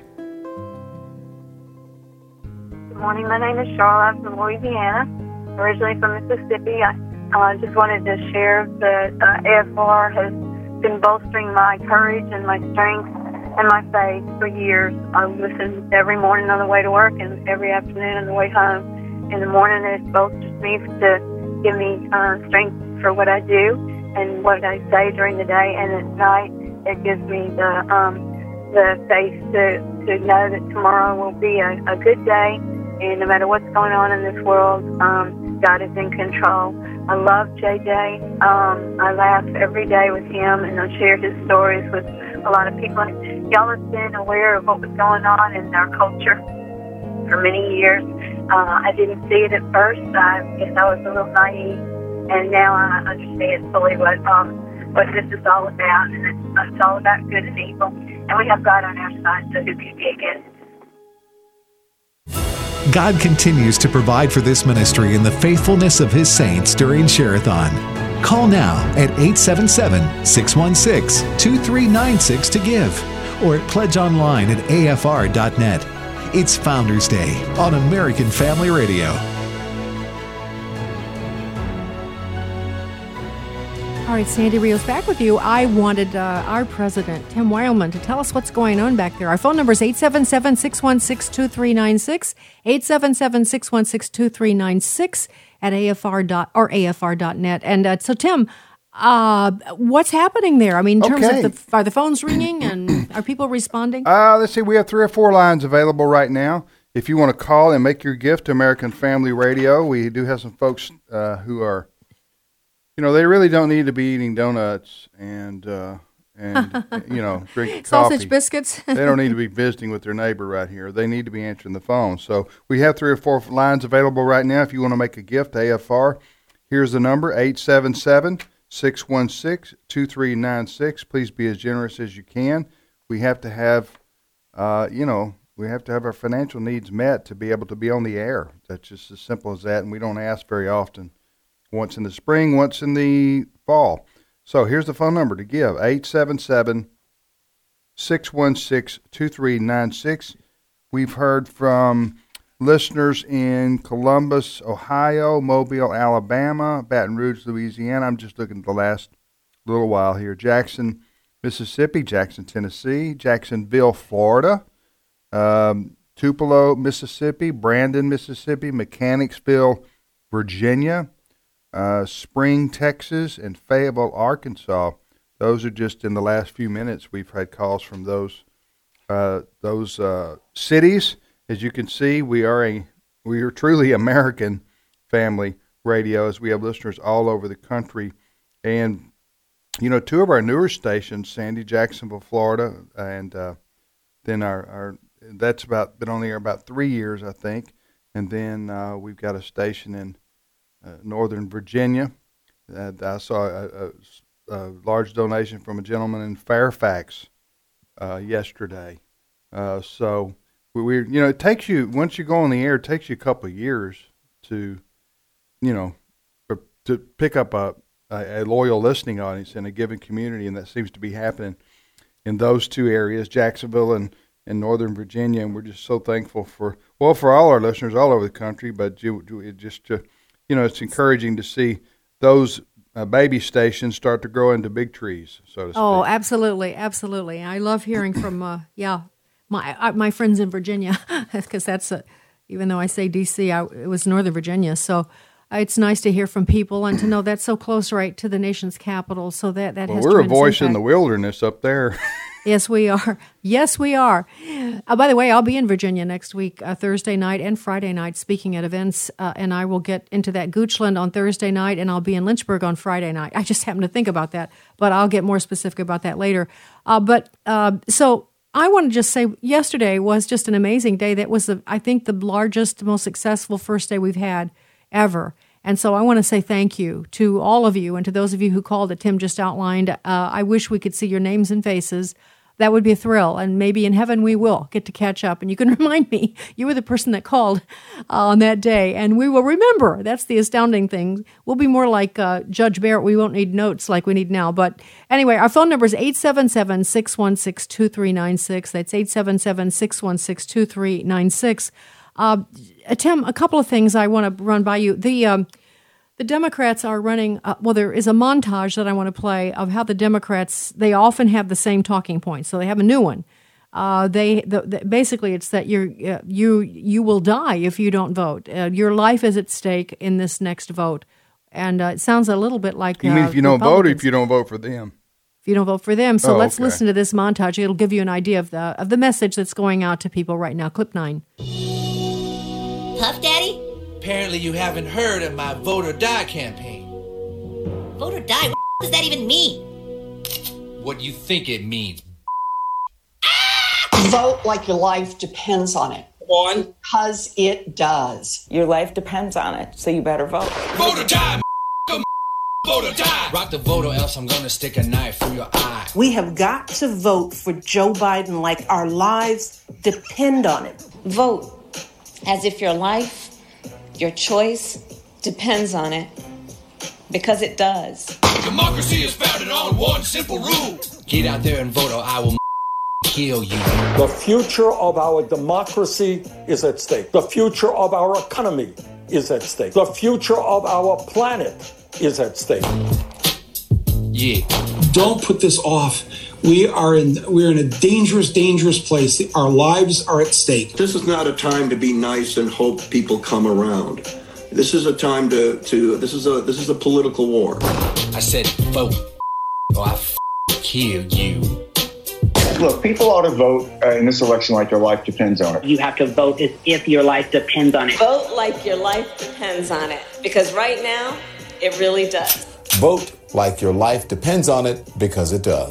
Good morning. My name is Charlotte. I'm from Louisiana, originally from Mississippi. I uh, just wanted to share that uh, A F R has been bolstering my courage and my strength and my faith for years. I listen every morning on the way to work and every afternoon on the way home. In the morning, it bolsters me to give me uh, strength for what I do and what I say during the day. And at night, it gives me the um, the faith to, to know that tomorrow will be a, a good day. And no matter what's going on in this world, um, God is in control. I love J J. Um, I laugh every day with him, and I share his stories with a lot of people. Y'all have been aware of what was going on in our culture for many years. Uh, I didn't see it at first. I guess I was a little naive, and now I understand fully what um, what this is all about. And it's, it's all about good and evil, and we have God on our side, so who can be against? God continues to provide for this ministry in the faithfulness of His saints during Share-a-thon. Call now at eight seven seven, six one six, two three nine six to give, or pledge online at A F R dot net. It's Founders Day on American Family Radio. All right, Sandy Rios back with you. I wanted uh, our president, Tim Wildman, to tell us what's going on back there. Our phone number is eight seven seven, six one six, two three nine six, eight seven seven, six one six, two three nine six at A F R dot or A F R dot net. And uh, so, Tim, uh, what's happening there? I mean, in terms Okay. of the, are the phones ringing and are people responding? Uh, let's see, we have three or four lines available right now. If you want to call and make your gift to American Family Radio, we do have some folks uh, who are, you know, they really don't need to be eating donuts and, uh, and you know, drinking coffee. Sausage biscuits. They don't need to be visiting with their neighbor right here. They need to be answering the phone. So we have three or four lines available right now. If you want to make a gift to A F R, here's the number, eight seven seven, six one six, two three nine six. Please be as generous as you can. We have to have, uh, you know, we have to have our financial needs met to be able to be on the air. That's just as simple as that, and we don't ask very often. Once in the spring, once in the fall. So here's the phone number to give, eight seven seven, six one six, two three nine six. We've heard from listeners in Columbus, Ohio, Mobile, Alabama, Baton Rouge, Louisiana. I'm just looking at the last little while here. Jackson, Mississippi, Jackson, Tennessee, Jacksonville, Florida, um, Tupelo, Mississippi, Brandon, Mississippi, Mechanicsville, Virginia, uh, Spring, Texas, and Fayetteville, Arkansas. Those are just in the last few minutes. We've had calls from those uh, those uh, cities. As you can see, we are a we are truly American family radio, as we have listeners all over the country. And you know, two of our newer stations, Sandy, Jacksonville, Florida, and uh, then our, our that's about been on the air about three years, I think. And then uh, we've got a station in uh, Northern Virginia. Uh, I saw a, a, a large donation from a gentleman in Fairfax uh, yesterday. Uh, so we, we, you know, it takes you once you go on the air, it takes you a couple of years to, you know, to pick up a A, a loyal listening audience in a given community, and that seems to be happening in those two areas, Jacksonville and, and Northern Virginia. And we're just so thankful for, well, for all our listeners all over the country, but you, it just, uh, you know, it's encouraging to see those uh, baby stations start to grow into big trees, so to speak. Oh, absolutely, absolutely. I love hearing from, uh, yeah, my uh, my friends in Virginia, because that's, a, even though I say D C, I, it was Northern Virginia, so it's nice to hear from people and to know that's so close, right, to the nation's capital. So that, that well, has we're a voice impact. in the wilderness up there. Yes, we are. Yes, we are. Uh, by the way, I'll be in Virginia next week, uh, Thursday night and Friday night, speaking at events, uh, and I will get into that Goochland on Thursday night, and I'll be in Lynchburg on Friday night. I just happened to think about that, but I'll get more specific about that later. Uh, but uh, so I want to just say yesterday was just an amazing day. That was, the, I think, the largest, most successful first day we've had ever. And so I want to say thank you to all of you and to those of you who called that Tim just outlined. Uh, I wish we could see your names and faces. That would be a thrill. And maybe in heaven we will get to catch up. And you can remind me, you were the person that called uh, on that day. And we will remember. That's the astounding thing. We'll be more like uh, Judge Barrett. We won't need notes like we need now. But anyway, our phone number is eight seven seven, six one six, two three nine six. That's eight seven seven, six one six, two three nine six. Uh, Tim, a couple of things I want to run by you. The um, the Democrats are running, uh, well, there is a montage that I want to play of how the Democrats, they often have the same talking points. So they have a new one. Uh, they the, the, basically, it's that you're, uh, you you will die if you don't vote. Uh, your life is at stake in this next vote. And uh, it sounds a little bit like You mean uh, if you don't vote or Republicans. if you don't vote for them? If you don't vote for them. So Oh, let's okay. listen to this montage. It'll give you an idea of the of the message that's going out to people right now. Clip nine. Puff Daddy? Apparently you haven't heard of my Vote or Die campaign. Vote or die? What does that even mean? What you think it means. Vote like your life depends on it. On? Because it does. Your life depends on it, so you better vote. Vote or die, vote or die. Rock the vote or else I'm gonna stick a knife through your eye. We have got to vote for Joe Biden like our lives depend on it. Vote as if your life, your choice, depends on it. Because it does. Democracy is founded on one simple rule. Get out there and vote or I will kill you. The future of our democracy is at stake. The future of our economy is at stake. The future of our planet is at stake. Yeah. Don't put this off. We are in we're in a dangerous, dangerous place. Our lives are at stake. This is not a time to be nice and hope people come around. This is a time to, to this is a this is a political war. I said vote or I f- kill you. Look, people ought to vote uh, in this election like their life depends on it. You have to vote as if your life depends on it. Vote like your life depends on it. Because right now, it really does. Vote like your life depends on it, because it does.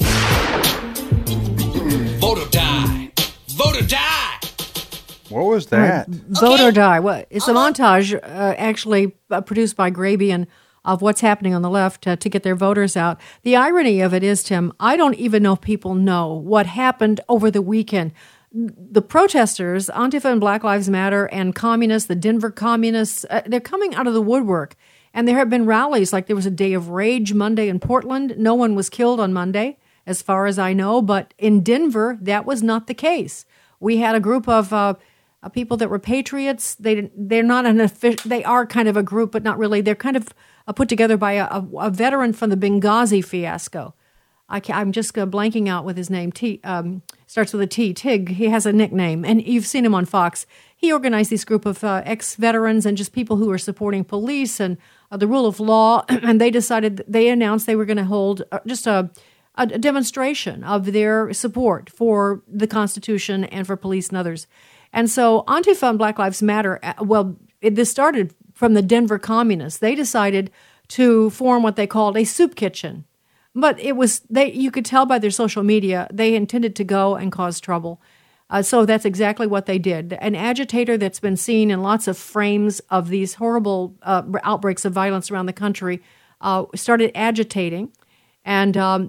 Vote or die. Vote or die. What was that? Right. Vote or die. What? It's a montage uh, actually uh, produced by Grabian of what's happening on the left uh, to get their voters out. The irony of it is, Tim, I don't even know if people know what happened over the weekend. The protesters, Antifa and Black Lives Matter and communists, the Denver communists, uh, they're coming out of the woodwork. And there have been rallies, like there was a day of rage Monday in Portland. No one was killed on Monday, as far as I know. But in Denver, that was not the case. We had a group of uh, uh, people that were patriots. They, they're not an official, they are kind of a group, but not really. They're kind of uh, put together by a, a, a veteran from the Benghazi fiasco. I can't, I'm just uh, blanking out with his name. T um, starts with a T. Tig. He has a nickname, and you've seen him on Fox. He organized this group of uh, ex-veterans and just people who are supporting police and uh, the rule of law, and they decided they announced they were going to hold uh, just a, a demonstration of their support for the Constitution and for police and others. And so Antifa and Black Lives Matter. Uh, well, it, this started from the Denver communists. They decided to form what they called a soup kitchen. But it was they. You could tell by their social media they intended to go and cause trouble. Uh, so that's exactly what they did. An agitator that's been seen in lots of frames of these horrible uh, outbreaks of violence around the country uh, started agitating, and um,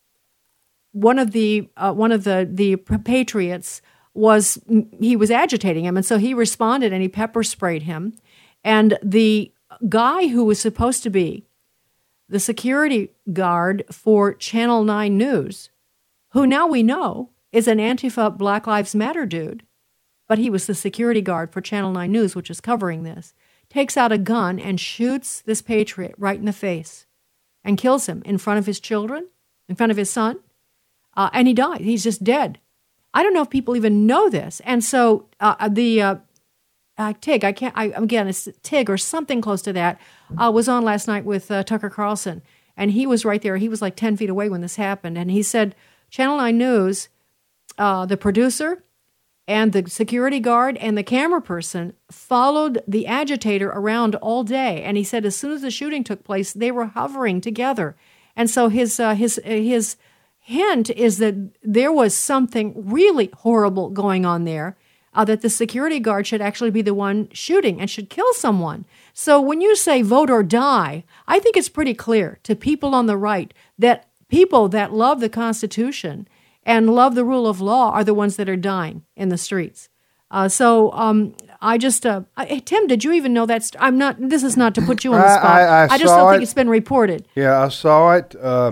one of the uh, one of the the patriots was he was agitating him, and so he responded and he pepper sprayed him, and the guy who was supposed to be the security guard for Channel nine News, who now we know is an Antifa Black Lives Matter dude, but he was the security guard for Channel nine News, which is covering this, takes out a gun and shoots this patriot right in the face and kills him in front of his children, in front of his son, uh, and he died. He's just dead. I don't know if people even know this. And so uh, the... Uh, Uh, Tig, I can't, I, again, it's Tig or something close to that, uh, was on last night with uh, Tucker Carlson, and he was right there. He was like ten feet away when this happened, and he said Channel nine News, uh, the producer and the security guard and the camera person followed the agitator around all day, and he said as soon as the shooting took place, they were hovering together. And so his uh, his his hint is that there was something really horrible going on there, Uh, that the security guard should actually be the one shooting and should kill someone. So when you say vote or die, I think it's pretty clear to people on the right that people that love the Constitution and love the rule of law are the ones that are dying in the streets. Uh, so um, I just, uh, I, Tim, did you even know that? St- I'm not, this is not to put you on the spot. I, I, I, I just saw don't it. think it's been reported. Yeah, I saw it uh,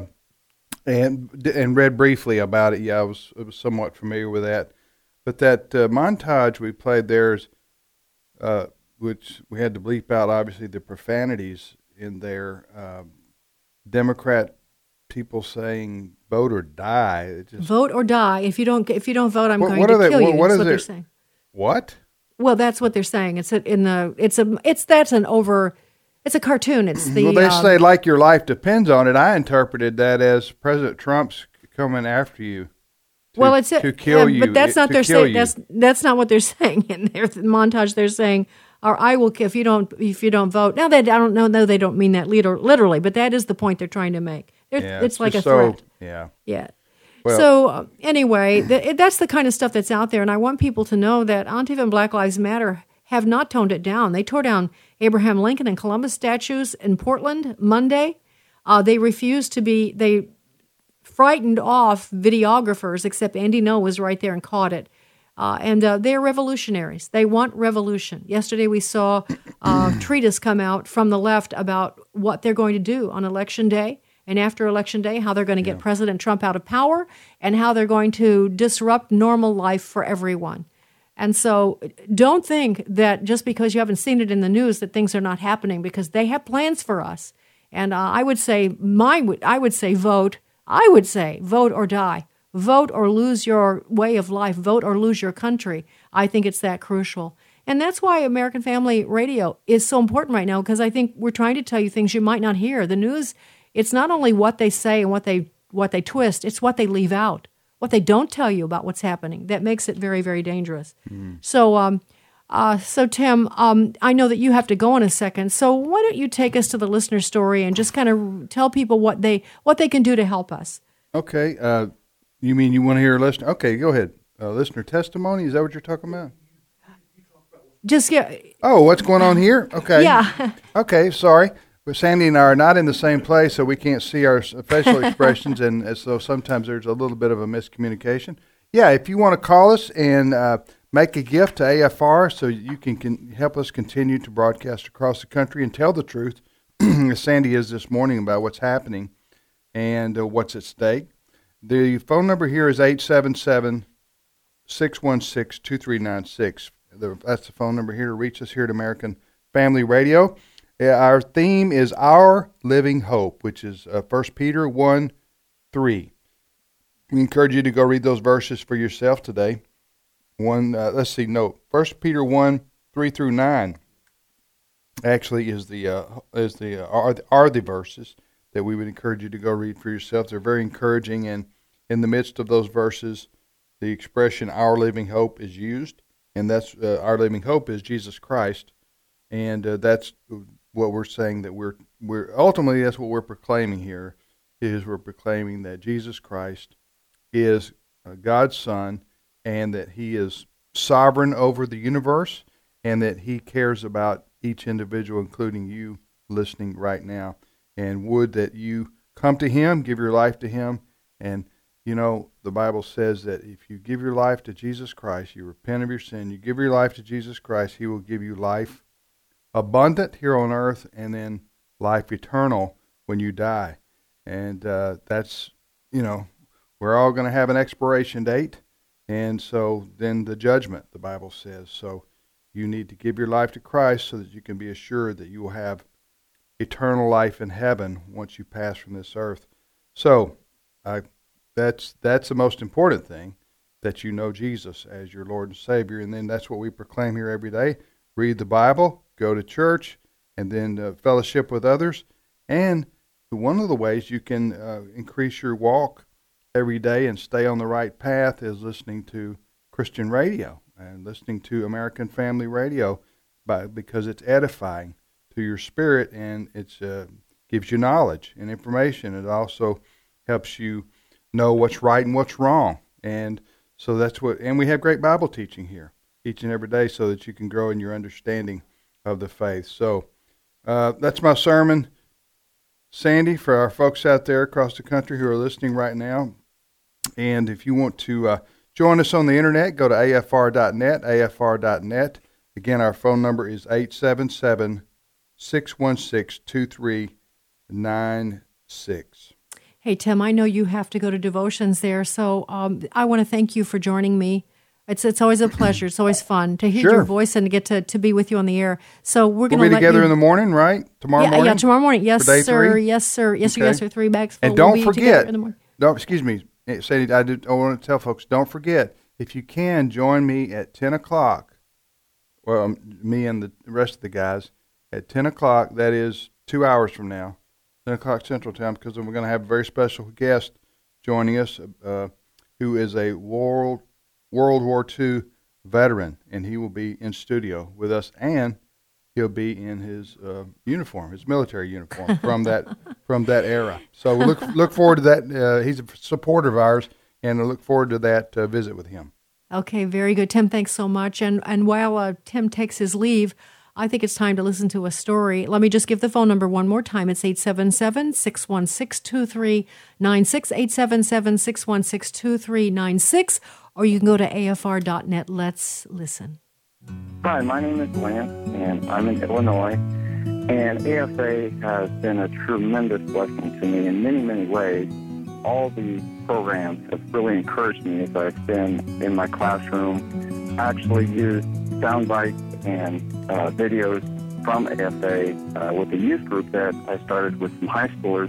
and and read briefly about it. Yeah, I was, I was somewhat familiar with that. But that uh, montage we played there, is, uh, which we had to bleep out, obviously, the profanities in there. Uh, Democrat people saying "vote or die." It just, vote or die. If you don't, if you don't vote, I'm what, going what to they, kill what, you. What That's is what it? they're saying. What? Well, that's what they're saying. It's a, in the. It's a. It's that's an over. It's a cartoon. It's the. Well, they um, say like your life depends on it. I interpreted that as President Trump's coming after you. To, well, it's to kill yeah, you, but that's not to they're kill saying. you. That's that's not what they're saying in their montage. They're saying, "Or I will if you don't if you don't vote." Now, they I don't know. No, they don't mean that literally, but that is the point they're trying to make. Yeah, it's like a so, threat. Yeah. Yeah. Well, so uh, anyway, the, it, that's the kind of stuff that's out there, and I want people to know that Antifa and Black Lives Matter have not toned it down. They tore down Abraham Lincoln and Columbus statues in Portland Monday. Uh, they refused to be. They. frightened off videographers, except Andy Ngo was right there and caught it. Uh, and uh, they're revolutionaries. They want revolution. Yesterday we saw a treatise come out from the left about what they're going to do on Election Day and after Election Day, how they're going to get yeah. President Trump out of power and how they're going to disrupt normal life for everyone. And so don't think that just because you haven't seen it in the news that things are not happening, because they have plans for us. And uh, I would say, my, I would say vote. I would say vote or die. Vote or lose your way of life. Vote or lose your country. I think it's that crucial. And that's why American Family Radio is so important right now, because I think we're trying to tell you things you might not hear. The news, it's not only what they say and what they what they twist, it's what they leave out, what they don't tell you about what's happening. That makes it very, very dangerous. Mm. So, um, uh, so Tim, um, I know that you have to go in a second. So why don't you take us to the listener story and just kind of tell people what they what they can do to help us? Okay. Uh, you mean you want to hear a listener? Okay, go ahead. Uh, listener testimony, is that what you're talking about? Just yeah. Oh, what's going on here? Okay. Yeah. Okay, sorry. But Sandy and I are not in the same place, so we can't see our facial expressions, and so sometimes there's a little bit of a miscommunication. Yeah, if you want to call us and uh, make a gift to A F R so you can, can help us continue to broadcast across the country and tell the truth, as Sandy is this morning, about what's happening and uh, what's at stake. The phone number here is eight seven seven, six one six, two three nine six. That's the phone number here to reach us here at American Family Radio. Our theme is Our Living Hope, which is uh, First Peter one three. we encourage you to go read those verses for yourself today. One, uh, let's see, no, First Peter one, three through nine actually is the uh, is the uh, are the, are the verses that we would encourage you to go read for yourself. They're very encouraging, and in the midst of those verses, the expression "our living hope" is used, and that's uh, our living hope is Jesus Christ, and uh, that's what we're saying that we're we're ultimately that's what we're proclaiming here is we're proclaiming that Jesus Christ is uh, God's Son, and that He is sovereign over the universe, and that He cares about each individual, including you listening right now, and would that you come to Him, give your life to Him. And you know, the Bible says that if you give your life to Jesus Christ, you repent of your sin, you give your life to Jesus Christ, He will give you life abundant here on earth, and then life eternal when you die. And uh, that's, you know, we're all going to have an expiration date, and so then the judgment, the Bible says. So you need to give your life to Christ so that you can be assured that you will have eternal life in heaven once you pass from this earth. So uh, that's that's the most important thing, that you know Jesus as your Lord and Savior, and then that's what we proclaim here every day. Read the Bible, go to church, and then uh, fellowship with others. And one of the ways you can uh, increase your walk every day and stay on the right path is listening to Christian radio and listening to American Family Radio, by, because it's edifying to your spirit, and it uh, gives you knowledge and information. It also helps you know what's right and what's wrong. And so that's what, and we have great Bible teaching here each and every day so that you can grow in your understanding of the faith. So uh, that's my sermon, Sandy, for our folks out there across the country who are listening right now. And if you want to uh, join us on the internet, go to A F R dot net, A F R dot net. Again, our phone number is eight seven seven, six one six, two three nine six. Hey, Tim, I know you have to go to devotions there, so um, I want to thank you for joining me. It's it's always a pleasure. It's always fun to hear Sure. your voice and to get to, to be with you on the air. So we're going to We'll be let together you... in the morning, right? Tomorrow yeah, morning? Yeah, tomorrow morning. Yes, For day sir. three? Yes, sir. Yes, sir. Okay. Yes, sir. Three bags full. And don't We'll be together forget, in the morning. don't, excuse me, Sandy, I, did, I want to tell folks, don't forget, if you can, join me at ten o'clock, well, um, me and the rest of the guys, at ten o'clock, that is two hours from now, ten o'clock Central Time, because we're going to have a very special guest joining us, uh, who is a World World War Two veteran, and he will be in studio with us, and he'll be in his uh, uniform, his military uniform from that from that era. So we look look forward to that. Uh, he's a supporter of ours, and I look forward to that uh, visit with him. Okay, very good. Tim, thanks so much. And and while uh, Tim takes his leave, I think it's time to listen to a story. Let me just give the phone number one more time. It's eight seven seven, six one six, two three nine six, eight seven seven, six one six, two three nine six, or you can go to A F R dot net. Let's listen. Hi, my name is Lance, and I'm in Illinois, and A F A has been a tremendous blessing to me in many, many ways. All the programs have really encouraged me as I've been in my classroom. I actually used sound bites and uh, videos from A F A uh, with a youth group that I started with some high schoolers.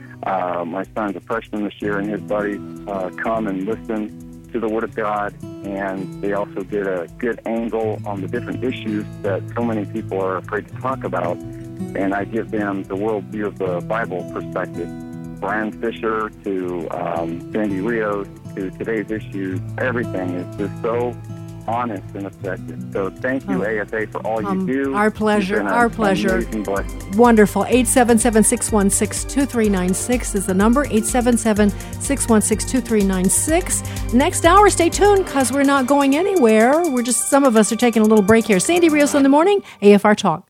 Uh, my son's a freshman this year, and his buddies uh, come and listen to the Word of God, and they also get a good angle on the different issues that so many people are afraid to talk about, and I give them the worldview of the Bible perspective. Brian Fisher to um, Sandy Rios to today's issues, everything is just so honest and effective. So thank you, Oh. A F A, for all Um, you do. our pleasure, You've been a- our pleasure. amazing blessing. Wonderful. eight seven seven, six one six, two three nine six is the number. eight seven seven, six one six, two three nine six. Next hour, stay tuned because we're not going anywhere. We're just, some of us are taking a little break here. Sandy Rios in the morning, A F R Talk.